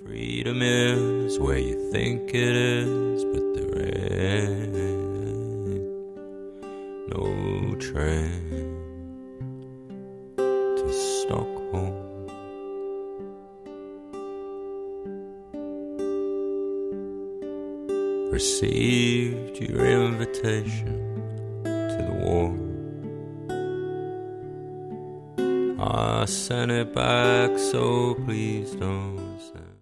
Freedom is where you think it is, but there ain't no train to Stockholm. Received your invitation to the war. I sent it back, so please don't send